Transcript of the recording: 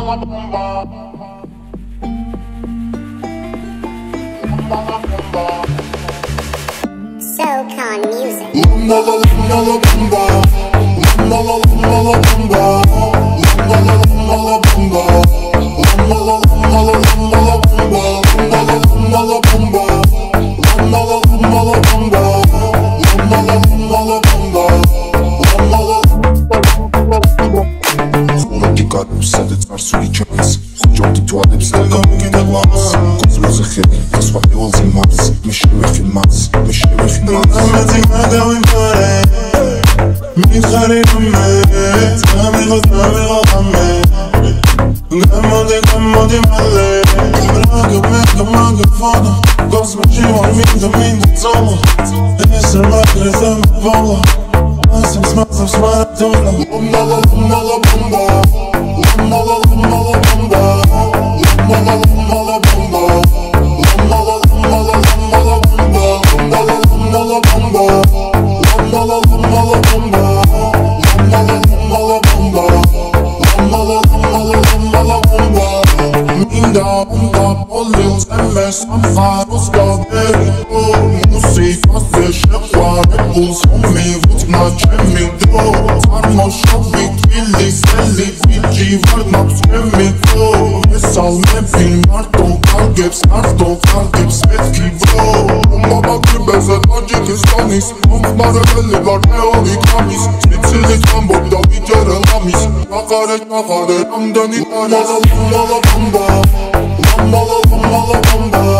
SoCon Music. სადაც არსული ჩანს ხოჭოთი თვალებს და გამოგიდებას კოსმოსზე ხედი და სხვა პირველზე მას მე შევეხი მას ამაზე მაგავიმარე მიხარე მე გამიღო ამე გამოდი მალე გამაგე ფონა კოსმოსში მინდა წოლა ეს რაკრეზე მოვალა Masas maratona Bomba Polils MS Faros Gaberi Música fecha Repuls Homie Vutna Chemi Do Tarmo Shobi Twili Seli Vigi Varnaps Chemi Do Mesal Mevi Marto Kalgeps Metki Bro Baba Kribeze Tajikistanis Mare Var Neoli Kamis Spitsili Tambok Da Videre Lamis Nakare Amdani Mala Bamba